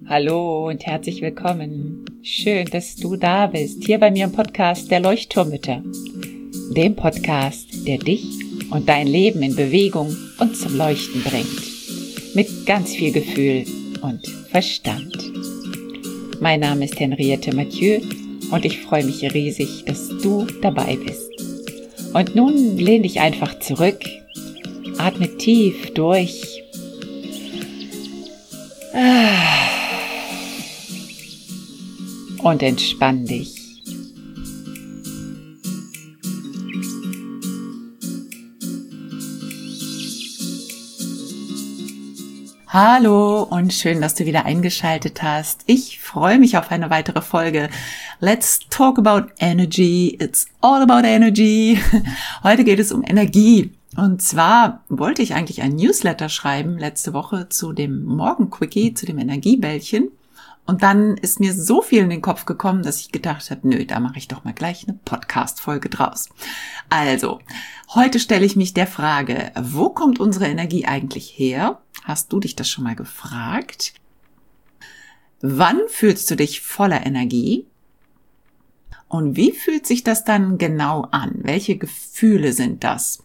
Hallo und herzlich willkommen. Schön, dass du da bist, hier bei mir im Podcast der Leuchtturmmütter. Dem Podcast, der dich und dein Leben in Bewegung und zum Leuchten bringt. Mit ganz viel Gefühl und Verstand. Mein Name ist Henriette Mathieu und ich freue mich riesig, dass du dabei bist. Und nun lehn dich einfach zurück, atme tief durch. Und entspann dich. Hallo und schön, dass du wieder eingeschaltet hast. Ich freue mich auf eine weitere Folge. Let's talk about energy. It's all about energy. Heute geht es um Energie. Und zwar wollte ich eigentlich ein Newsletter schreiben letzte Woche zu dem Morgenquickie, zu dem Energiebällchen. Und dann ist mir so viel in den Kopf gekommen, dass ich gedacht habe, nö, da mache ich doch mal gleich eine Podcast-Folge draus. Also, heute stelle ich mich der Frage, wo kommt unsere Energie eigentlich her? Hast du dich das schon mal gefragt? Wann fühlst du dich voller Energie? Und wie fühlt sich das dann genau an? Welche Gefühle sind das?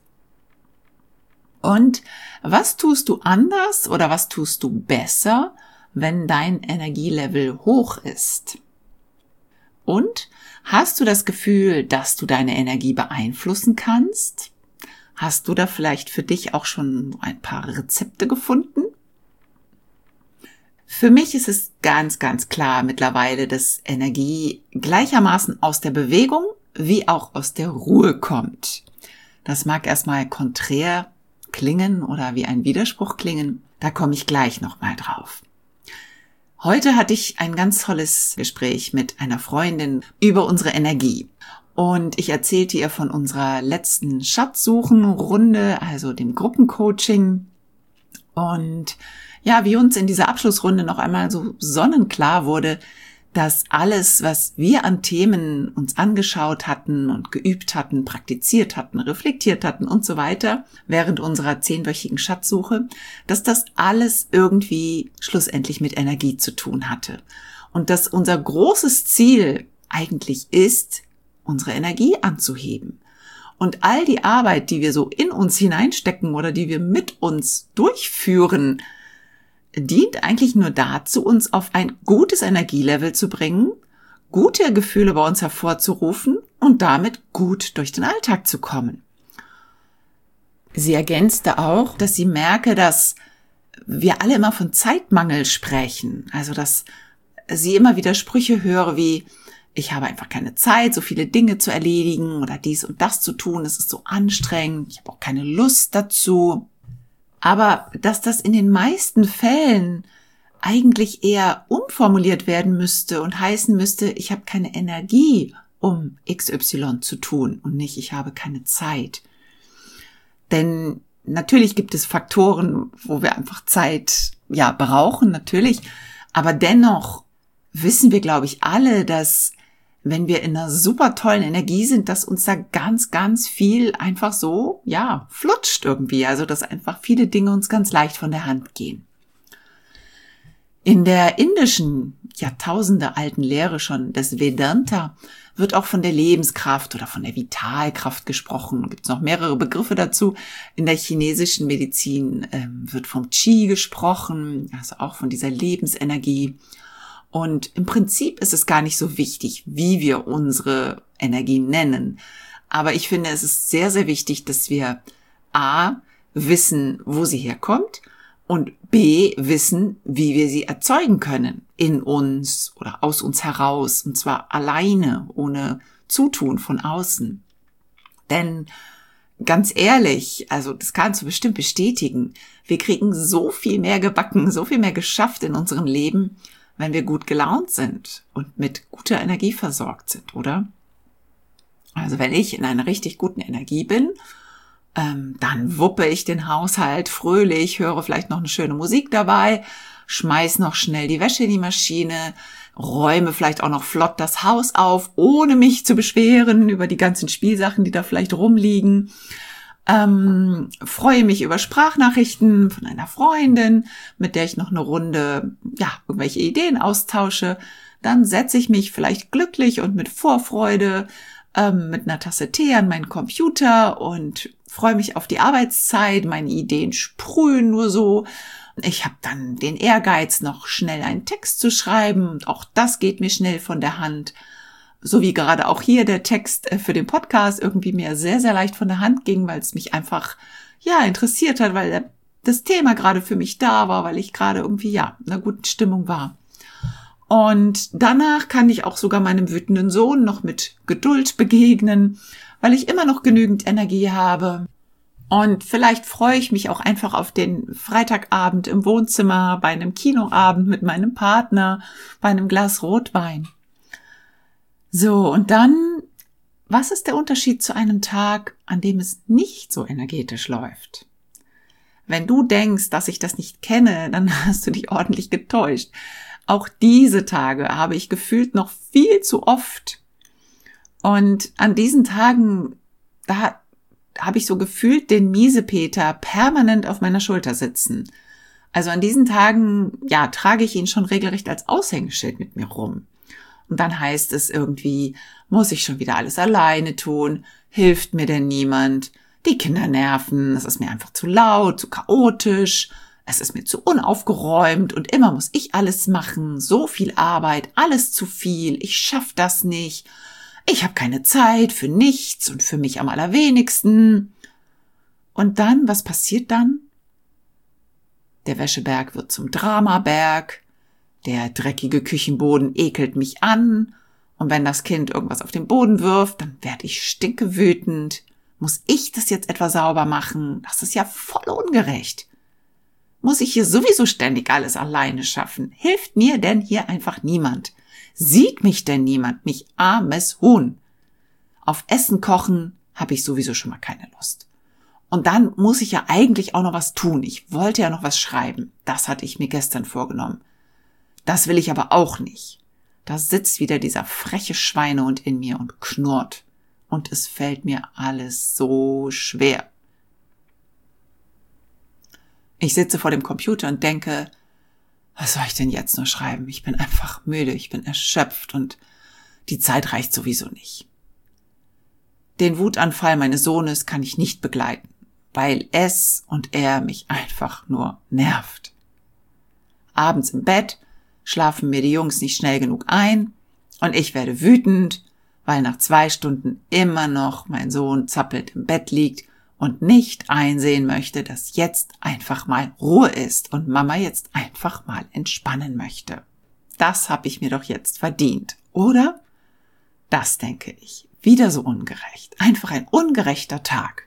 Und was tust du anders oder was tust du besser, wenn dein Energielevel hoch ist? Und hast du das Gefühl, dass du deine Energie beeinflussen kannst? Hast du da vielleicht für dich auch schon ein paar Rezepte gefunden? Für mich ist es ganz, ganz klar mittlerweile, dass Energie gleichermaßen aus der Bewegung wie auch aus der Ruhe kommt. Das mag erstmal konträr klingen oder wie ein Widerspruch klingen. Da komme ich gleich nochmal drauf. Heute hatte ich ein ganz tolles Gespräch mit einer Freundin über unsere Energie. Und ich erzählte ihr von unserer letzten Schatzsuchenrunde, also dem Gruppencoaching. Und ja, wie uns in dieser Abschlussrunde noch einmal so sonnenklar wurde, dass alles, was wir an Themen uns angeschaut hatten und geübt hatten, praktiziert hatten, reflektiert hatten und so weiter, während unserer 10-wöchigen Schatzsuche, dass das alles irgendwie schlussendlich mit Energie zu tun hatte. Und dass unser großes Ziel eigentlich ist, unsere Energie anzuheben. Und all die Arbeit, die wir so in uns hineinstecken oder die wir mit uns durchführen, dient eigentlich nur dazu, uns auf ein gutes Energielevel zu bringen, gute Gefühle bei uns hervorzurufen und damit gut durch den Alltag zu kommen. Sie ergänzte auch, dass sie merke, dass wir alle immer von Zeitmangel sprechen. Also, dass sie immer wieder Sprüche höre wie, ich habe einfach keine Zeit, so viele Dinge zu erledigen oder dies und das zu tun, es ist so anstrengend, ich habe auch keine Lust dazu. Aber dass das in den meisten Fällen eigentlich eher umformuliert werden müsste und heißen müsste, ich habe keine Energie, um XY zu tun und nicht, ich habe keine Zeit. Denn natürlich gibt es Faktoren, wo wir einfach Zeit, brauchen, natürlich. Aber dennoch wissen wir, glaube ich, alle, dass wenn wir in einer super tollen Energie sind, dass uns da ganz, ganz viel einfach so, flutscht irgendwie. Also, dass einfach viele Dinge uns ganz leicht von der Hand gehen. In der indischen, Jahrtausende alten Lehre schon des Vedanta wird auch von der Lebenskraft oder von der Vitalkraft gesprochen. Gibt es noch mehrere Begriffe dazu. In der chinesischen Medizin wird vom Qi gesprochen, also auch von dieser Lebensenergie. Und im Prinzip ist es gar nicht so wichtig, wie wir unsere Energie nennen. Aber ich finde, es ist sehr, sehr wichtig, dass wir A, wissen, wo sie herkommt und B, wissen, wie wir sie erzeugen können. In uns oder aus uns heraus. Und zwar alleine, ohne Zutun von außen. Denn ganz ehrlich, also das kannst du bestimmt bestätigen, wir kriegen so viel mehr gebacken, so viel mehr geschafft in unserem Leben, wenn wir gut gelaunt sind und mit guter Energie versorgt sind, oder? Also wenn ich in einer richtig guten Energie bin, dann wuppe ich den Haushalt fröhlich, höre vielleicht noch eine schöne Musik dabei, schmeiß noch schnell die Wäsche in die Maschine, räume vielleicht auch noch flott das Haus auf, ohne mich zu beschweren über die ganzen Spielsachen, die da vielleicht rumliegen. freue mich über Sprachnachrichten von einer Freundin, mit der ich noch eine Runde, irgendwelche Ideen austausche. Dann setze ich mich vielleicht glücklich und mit Vorfreude mit einer Tasse Tee an meinen Computer und freue mich auf die Arbeitszeit. Meine Ideen sprühen nur so. Ich habe dann den Ehrgeiz, noch schnell einen Text zu schreiben. Und auch das geht mir schnell von der Hand. So wie gerade auch hier der Text für den Podcast irgendwie mir sehr, sehr leicht von der Hand ging, weil es mich einfach, interessiert hat, weil das Thema gerade für mich da war, weil ich gerade irgendwie, in einer guten Stimmung war. Und danach kann ich auch sogar meinem wütenden Sohn noch mit Geduld begegnen, weil ich immer noch genügend Energie habe. Und vielleicht freue ich mich auch einfach auf den Freitagabend im Wohnzimmer, bei einem Kinoabend mit meinem Partner, bei einem Glas Rotwein. So, und dann, was ist der Unterschied zu einem Tag, an dem es nicht so energetisch läuft? Wenn du denkst, dass ich das nicht kenne, dann hast du dich ordentlich getäuscht. Auch diese Tage habe ich gefühlt noch viel zu oft. Und an diesen Tagen, da habe ich so gefühlt den Miesepeter permanent auf meiner Schulter sitzen. Also an diesen Tagen, trage ich ihn schon regelrecht als Aushängeschild mit mir rum. Und dann heißt es irgendwie, muss ich schon wieder alles alleine tun? Hilft mir denn niemand? Die Kinder nerven, es ist mir einfach zu laut, zu chaotisch, es ist mir zu unaufgeräumt und immer muss ich alles machen, so viel Arbeit, alles zu viel, ich schaff das nicht, ich habe keine Zeit für nichts und für mich am allerwenigsten. Und dann, was passiert dann? Der Wäscheberg wird zum Dramaberg, der dreckige Küchenboden ekelt mich an und wenn das Kind irgendwas auf den Boden wirft, dann werde ich stinkewütend. Muss ich das jetzt etwa sauber machen? Das ist ja voll ungerecht. Muss ich hier sowieso ständig alles alleine schaffen? Hilft mir denn hier einfach niemand? Sieht mich denn niemand, mich armes Huhn? Auf Essen kochen habe ich sowieso schon mal keine Lust. Und dann muss ich ja eigentlich auch noch was tun. Ich wollte ja noch was schreiben. Das hatte ich mir gestern vorgenommen. Das will ich aber auch nicht. Da sitzt wieder dieser freche Schweinehund in mir und knurrt. Und es fällt mir alles so schwer. Ich sitze vor dem Computer und denke, was soll ich denn jetzt nur schreiben? Ich bin einfach müde, ich bin erschöpft und die Zeit reicht sowieso nicht. Den Wutanfall meines Sohnes kann ich nicht begleiten, weil es und er mich einfach nur nervt. Abends im Bett schlafen mir die Jungs nicht schnell genug ein und ich werde wütend, weil nach 2 Stunden immer noch mein Sohn zappelnd im Bett liegt und nicht einsehen möchte, dass jetzt einfach mal Ruhe ist und Mama jetzt einfach mal entspannen möchte. Das habe ich mir doch jetzt verdient, oder? Das denke ich. Wieder so ungerecht. Einfach ein ungerechter Tag.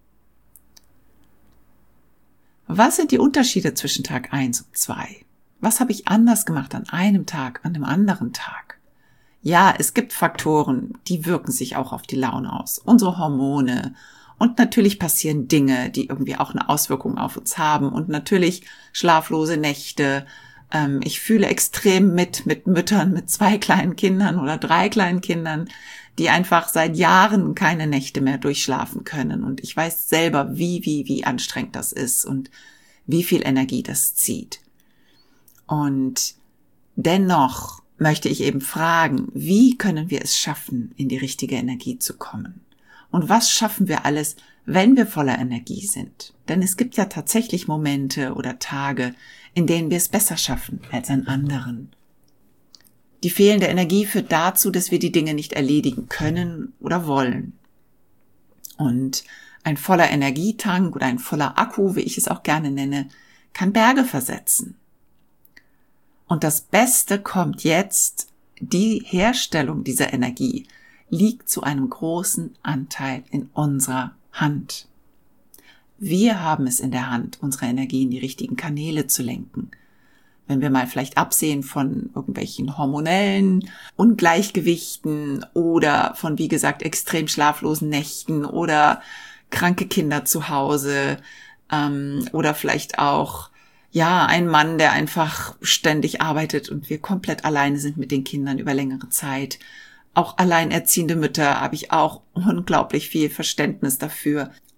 Was sind die Unterschiede zwischen Tag 1 und 2? Was habe ich anders gemacht an einem Tag, an dem anderen Tag? Ja, es gibt Faktoren, die wirken sich auch auf die Laune aus. Unsere Hormone. Und natürlich passieren Dinge, die irgendwie auch eine Auswirkung auf uns haben. Und natürlich schlaflose Nächte. Ich fühle extrem mit Müttern mit 2 kleinen Kindern oder 3 kleinen Kindern, die einfach seit Jahren keine Nächte mehr durchschlafen können. Und ich weiß selber, wie anstrengend das ist und wie viel Energie das zieht. Und dennoch möchte ich eben fragen, wie können wir es schaffen, in die richtige Energie zu kommen? Und was schaffen wir alles, wenn wir voller Energie sind? Denn es gibt ja tatsächlich Momente oder Tage, in denen wir es besser schaffen als an anderen. Die fehlende Energie führt dazu, dass wir die Dinge nicht erledigen können oder wollen. Und ein voller Energietank oder ein voller Akku, wie ich es auch gerne nenne, kann Berge versetzen. Und das Beste kommt jetzt, die Herstellung dieser Energie liegt zu einem großen Anteil in unserer Hand. Wir haben es in der Hand, unsere Energie in die richtigen Kanäle zu lenken. Wenn wir mal vielleicht absehen von irgendwelchen hormonellen Ungleichgewichten oder von, wie gesagt, extrem schlaflosen Nächten oder kranke Kinder zu Hause, oder vielleicht auch ein Mann, der einfach ständig arbeitet und wir komplett alleine sind mit den Kindern über längere Zeit. Auch alleinerziehende Mütter habe ich auch unglaublich viel Verständnis dafür.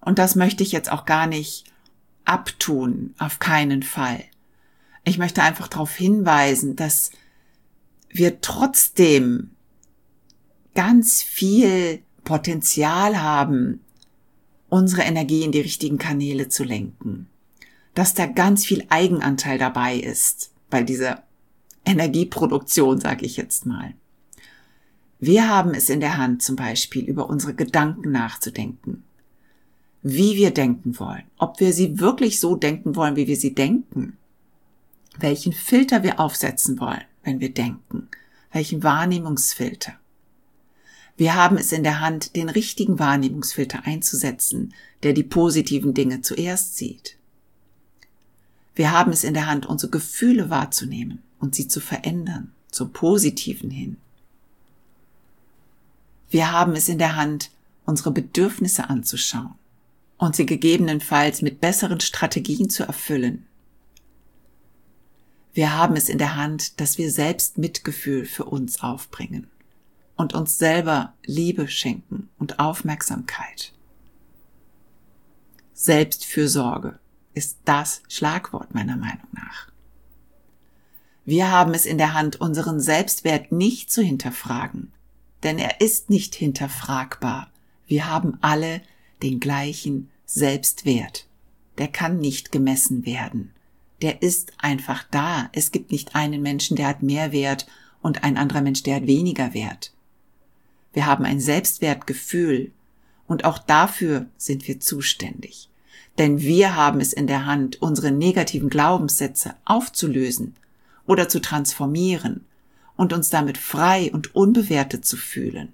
Und das möchte ich jetzt auch gar nicht abtun, auf keinen Fall. Ich möchte einfach darauf hinweisen, dass wir trotzdem ganz viel Potenzial haben, unsere Energie in die richtigen Kanäle zu lenken. Dass da ganz viel Eigenanteil dabei ist, bei dieser Energieproduktion, sage ich jetzt mal. Wir haben es in der Hand, zum Beispiel über unsere Gedanken nachzudenken. Wie wir denken wollen. Ob wir sie wirklich so denken wollen, wie wir sie denken. Welchen Filter wir aufsetzen wollen, wenn wir denken. Welchen Wahrnehmungsfilter. Wir haben es in der Hand, den richtigen Wahrnehmungsfilter einzusetzen, der die positiven Dinge zuerst sieht. Wir haben es in der Hand, unsere Gefühle wahrzunehmen und sie zu verändern, zum Positiven hin. Wir haben es in der Hand, unsere Bedürfnisse anzuschauen und sie gegebenenfalls mit besseren Strategien zu erfüllen. Wir haben es in der Hand, dass wir selbst Mitgefühl für uns aufbringen und uns selber Liebe schenken und Aufmerksamkeit. Selbstfürsorge ist das Schlagwort meiner Meinung nach. Wir haben es in der Hand, unseren Selbstwert nicht zu hinterfragen, denn er ist nicht hinterfragbar. Wir haben alle den gleichen Selbstwert. Der kann nicht gemessen werden. Der ist einfach da. Es gibt nicht einen Menschen, der hat mehr Wert und ein anderer Mensch, der hat weniger Wert. Wir haben ein Selbstwertgefühl und auch dafür sind wir zuständig. Denn wir haben es in der Hand, unsere negativen Glaubenssätze aufzulösen oder zu transformieren und uns damit frei und unbewertet zu fühlen.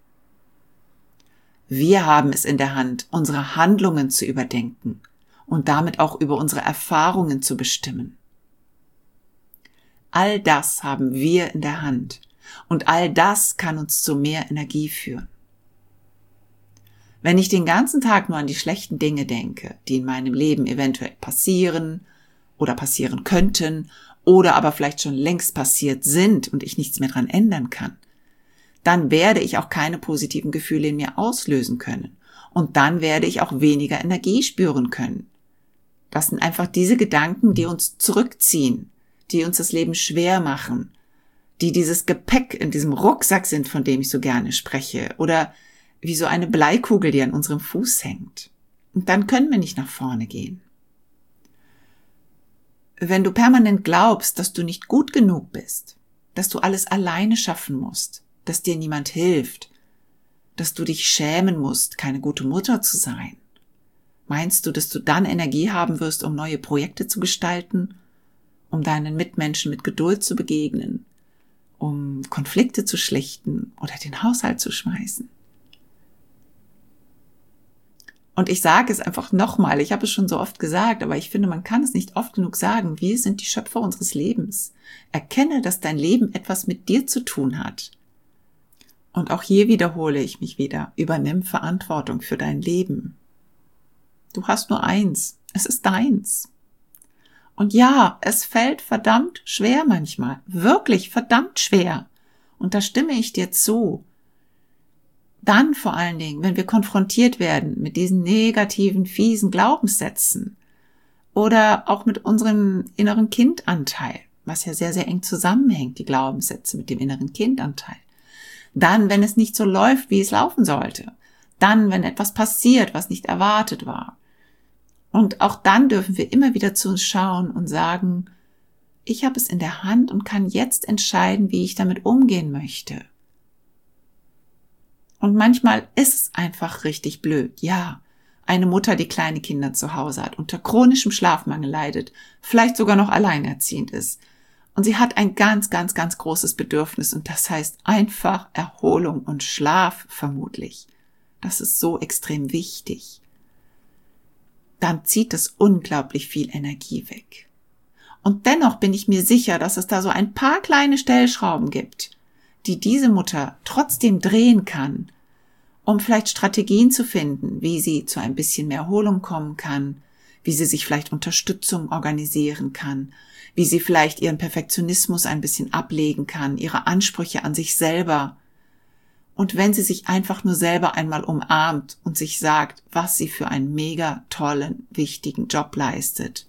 Wir haben es in der Hand, unsere Handlungen zu überdenken und damit auch über unsere Erfahrungen zu bestimmen. All das haben wir in der Hand und all das kann uns zu mehr Energie führen. Wenn ich den ganzen Tag nur an die schlechten Dinge denke, die in meinem Leben eventuell passieren oder passieren könnten oder aber vielleicht schon längst passiert sind und ich nichts mehr dran ändern kann, dann werde ich auch keine positiven Gefühle in mir auslösen können und dann werde ich auch weniger Energie spüren können. Das sind einfach diese Gedanken, die uns zurückziehen, die uns das Leben schwer machen, die dieses Gepäck in diesem Rucksack sind, von dem ich so gerne spreche, oder wie so eine Bleikugel, die an unserem Fuß hängt. Und dann können wir nicht nach vorne gehen. Wenn du permanent glaubst, dass du nicht gut genug bist, dass du alles alleine schaffen musst, dass dir niemand hilft, dass du dich schämen musst, keine gute Mutter zu sein, meinst du, dass du dann Energie haben wirst, um neue Projekte zu gestalten, um deinen Mitmenschen mit Geduld zu begegnen, um Konflikte zu schlichten oder den Haushalt zu schmeißen? Und ich sage es einfach nochmal, ich habe es schon so oft gesagt, aber ich finde, man kann es nicht oft genug sagen, wir sind die Schöpfer unseres Lebens. Erkenne, dass dein Leben etwas mit dir zu tun hat. Und auch hier wiederhole ich mich wieder, übernimm Verantwortung für dein Leben. Du hast nur eins, es ist deins. Und ja, es fällt verdammt schwer manchmal, wirklich verdammt schwer. Und da stimme ich dir zu. Dann vor allen Dingen, wenn wir konfrontiert werden mit diesen negativen, fiesen Glaubenssätzen oder auch mit unserem inneren Kindanteil, was ja sehr, sehr eng zusammenhängt, die Glaubenssätze mit dem inneren Kindanteil. Dann, wenn es nicht so läuft, wie es laufen sollte. Dann, wenn etwas passiert, was nicht erwartet war. Und auch dann dürfen wir immer wieder zu uns schauen und sagen, ich habe es in der Hand und kann jetzt entscheiden, wie ich damit umgehen möchte. Und manchmal ist es einfach richtig blöd. Ja, eine Mutter, die kleine Kinder zu Hause hat, unter chronischem Schlafmangel leidet, vielleicht sogar noch alleinerziehend ist. Und sie hat ein ganz, ganz, ganz großes Bedürfnis und das heißt einfach Erholung und Schlaf vermutlich. Das ist so extrem wichtig. Dann zieht es unglaublich viel Energie weg. Und dennoch bin ich mir sicher, dass es da so ein paar kleine Stellschrauben gibt, die diese Mutter trotzdem drehen kann, um vielleicht Strategien zu finden, wie sie zu ein bisschen mehr Erholung kommen kann, wie sie sich vielleicht Unterstützung organisieren kann, wie sie vielleicht ihren Perfektionismus ein bisschen ablegen kann, ihre Ansprüche an sich selber Und wenn sie sich einfach nur selber einmal umarmt und sich sagt, was sie für einen mega tollen, wichtigen Job leistet.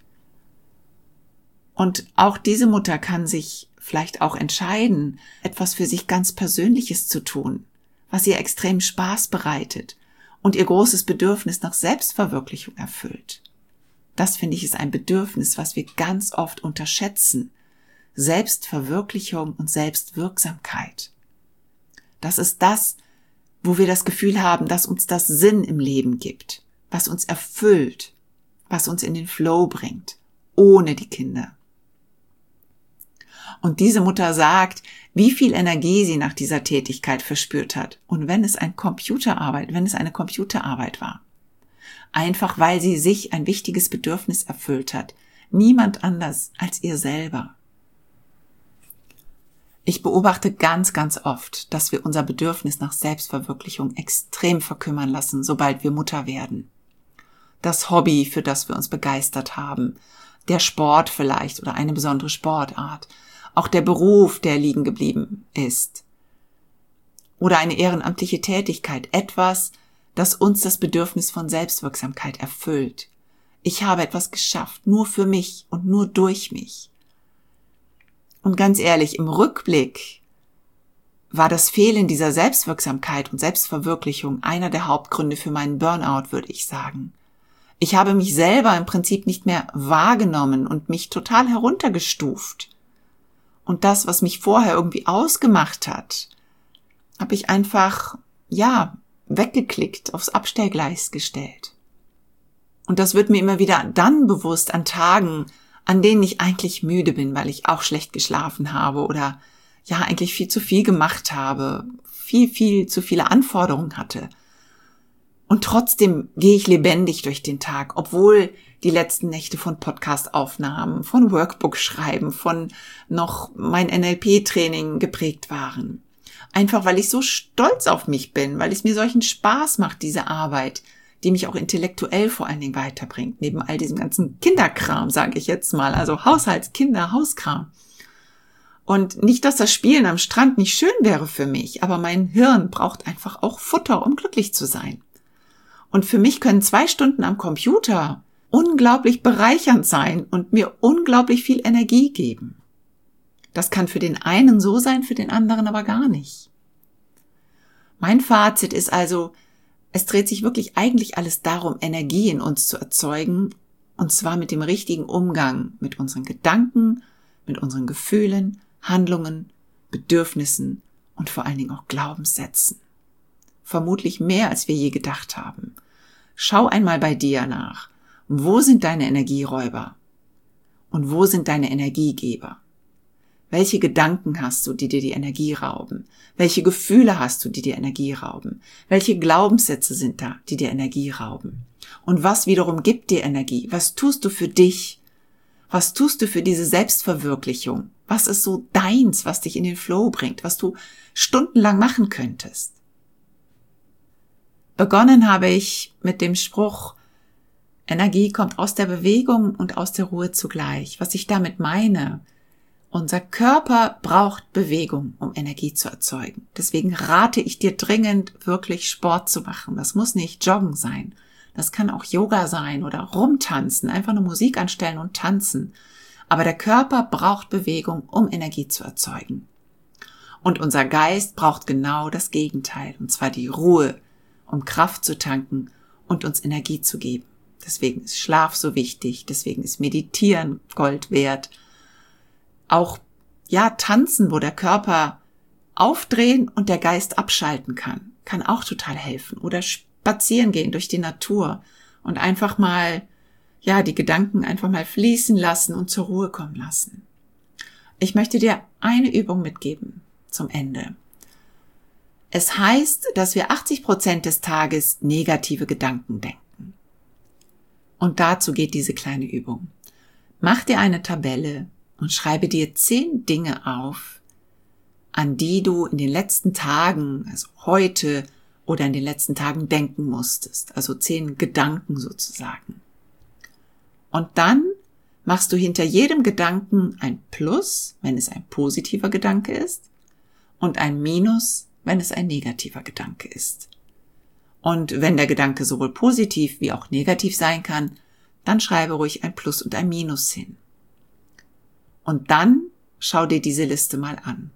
Und auch diese Mutter kann sich vielleicht auch entscheiden, etwas für sich ganz Persönliches zu tun, was ihr extrem Spaß bereitet und ihr großes Bedürfnis nach Selbstverwirklichung erfüllt. Das, finde ich, ist ein Bedürfnis, was wir ganz oft unterschätzen. Selbstverwirklichung und Selbstwirksamkeit. Das ist das, wo wir das Gefühl haben, dass uns das Sinn im Leben gibt, was uns erfüllt, was uns in den Flow bringt, ohne die Kinder. Und diese Mutter sagt, wie viel Energie sie nach dieser Tätigkeit verspürt hat. Und wenn es eine Computerarbeit war. Einfach weil sie sich ein wichtiges Bedürfnis erfüllt hat. Niemand anders als ihr selber. Ich beobachte ganz, ganz oft, dass wir unser Bedürfnis nach Selbstverwirklichung extrem verkümmern lassen, sobald wir Mutter werden. Das Hobby, für das wir uns begeistert haben, der Sport vielleicht oder eine besondere Sportart, auch der Beruf, der liegen geblieben ist. Oder eine ehrenamtliche Tätigkeit, etwas, das uns das Bedürfnis von Selbstwirksamkeit erfüllt. Ich habe etwas geschafft, nur für mich und nur durch mich. Und ganz ehrlich, im Rückblick war das Fehlen dieser Selbstwirksamkeit und Selbstverwirklichung einer der Hauptgründe für meinen Burnout, würde ich sagen. Ich habe mich selber im Prinzip nicht mehr wahrgenommen und mich total heruntergestuft. Und das, was mich vorher irgendwie ausgemacht hat, habe ich einfach, weggeklickt, aufs Abstellgleis gestellt. Und das wird mir immer wieder dann bewusst an Tagen, an denen ich eigentlich müde bin, weil ich auch schlecht geschlafen habe oder eigentlich viel zu viel gemacht habe, viel zu viele Anforderungen hatte. Und trotzdem gehe ich lebendig durch den Tag, obwohl die letzten Nächte von Podcast-Aufnahmen, von Workbook-Schreiben, von noch mein NLP-Training geprägt waren. Einfach, weil ich so stolz auf mich bin, weil es mir solchen Spaß macht, diese Arbeit, die mich auch intellektuell vor allen Dingen weiterbringt, neben all diesem ganzen Kinderkram, sage ich jetzt mal, also Hauskram. Und nicht, dass das Spielen am Strand nicht schön wäre für mich, aber mein Hirn braucht einfach auch Futter, um glücklich zu sein. Und für mich können 2 Stunden am Computer unglaublich bereichernd sein und mir unglaublich viel Energie geben. Das kann für den einen so sein, für den anderen aber gar nicht. Mein Fazit ist also, es dreht sich wirklich eigentlich alles darum, Energie in uns zu erzeugen, und zwar mit dem richtigen Umgang mit unseren Gedanken, mit unseren Gefühlen, Handlungen, Bedürfnissen und vor allen Dingen auch Glaubenssätzen. Vermutlich mehr, als wir je gedacht haben. Schau einmal bei dir nach. Wo sind deine Energieräuber? Und wo sind deine Energiegeber? Welche Gedanken hast du, die dir die Energie rauben? Welche Gefühle hast du, die dir Energie rauben? Welche Glaubenssätze sind da, die dir Energie rauben? Und was wiederum gibt dir Energie? Was tust du für dich? Was tust du für diese Selbstverwirklichung? Was ist so deins, was dich in den Flow bringt, was du stundenlang machen könntest? Begonnen habe ich mit dem Spruch, Energie kommt aus der Bewegung und aus der Ruhe zugleich. Was ich damit meine, unser Körper braucht Bewegung, um Energie zu erzeugen. Deswegen rate ich dir dringend, wirklich Sport zu machen. Das muss nicht Joggen sein. Das kann auch Yoga sein oder rumtanzen, einfach nur Musik anstellen und tanzen. Aber der Körper braucht Bewegung, um Energie zu erzeugen. Und unser Geist braucht genau das Gegenteil, und zwar die Ruhe, um Kraft zu tanken und uns Energie zu geben. Deswegen ist Schlaf so wichtig, deswegen ist Meditieren Gold wert. Auch, tanzen, wo der Körper aufdrehen und der Geist abschalten kann auch total helfen. Oder spazieren gehen durch die Natur und einfach mal, die Gedanken einfach mal fließen lassen und zur Ruhe kommen lassen. Ich möchte dir eine Übung mitgeben zum Ende. Es heißt, dass wir 80% des Tages negative Gedanken denken. Und dazu geht diese kleine Übung. Mach dir eine Tabelle und schreibe dir 10 Dinge auf, an die du in den letzten Tagen, also heute oder in den letzten Tagen denken musstest. Also 10 Gedanken sozusagen. Und dann machst du hinter jedem Gedanken ein Plus, wenn es ein positiver Gedanke ist, und ein Minus, wenn es ein negativer Gedanke ist. Und wenn der Gedanke sowohl positiv wie auch negativ sein kann, dann schreibe ruhig ein Plus und ein Minus hin. Und dann schau dir diese Liste mal an.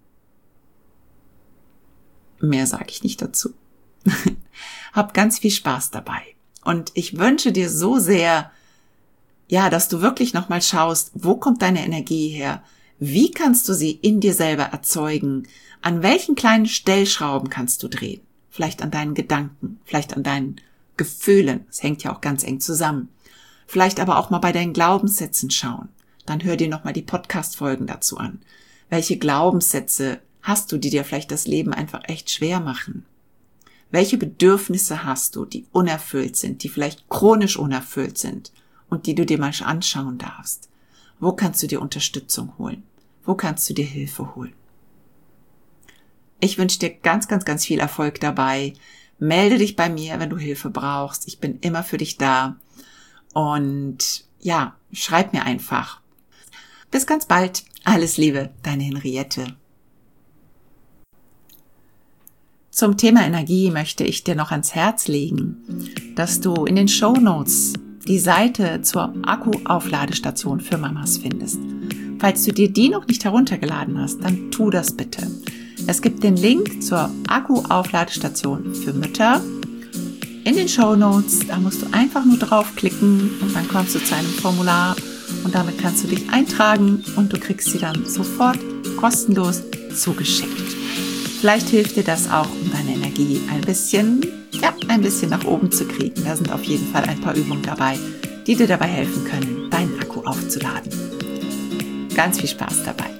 Mehr sage ich nicht dazu. Hab ganz viel Spaß dabei. Und ich wünsche dir so sehr, dass du wirklich nochmal schaust, wo kommt deine Energie her? Wie kannst du sie in dir selber erzeugen? An welchen kleinen Stellschrauben kannst du drehen? Vielleicht an deinen Gedanken, vielleicht an deinen Gefühlen. Es hängt ja auch ganz eng zusammen. Vielleicht aber auch mal bei deinen Glaubenssätzen schauen. Dann hör dir nochmal die Podcast-Folgen dazu an. Welche Glaubenssätze hast du, die dir vielleicht das Leben einfach echt schwer machen? Welche Bedürfnisse hast du, die unerfüllt sind, die vielleicht chronisch unerfüllt sind und die du dir mal anschauen darfst? Wo kannst du dir Unterstützung holen? Wo kannst du dir Hilfe holen? Ich wünsche dir ganz, ganz, ganz viel Erfolg dabei. Melde dich bei mir, wenn du Hilfe brauchst. Ich bin immer für dich da. Und schreib mir einfach. Bis ganz bald. Alles Liebe, deine Henriette. Zum Thema Energie möchte ich dir noch ans Herz legen, dass du in den Shownotes die Seite zur Akku-Aufladestation für Mamas findest. Falls du dir die noch nicht heruntergeladen hast, dann tu das bitte. Es gibt den Link zur Akku-Aufladestation für Mütter in den Shownotes. Da musst du einfach nur draufklicken und dann kommst du zu einem Formular und damit kannst du dich eintragen und du kriegst sie dann sofort kostenlos zugeschickt. Vielleicht hilft dir das auch, um deine Energie ein bisschen nach oben zu kriegen. Da sind auf jeden Fall ein paar Übungen dabei, die dir dabei helfen können, deinen Akku aufzuladen. Ganz viel Spaß dabei.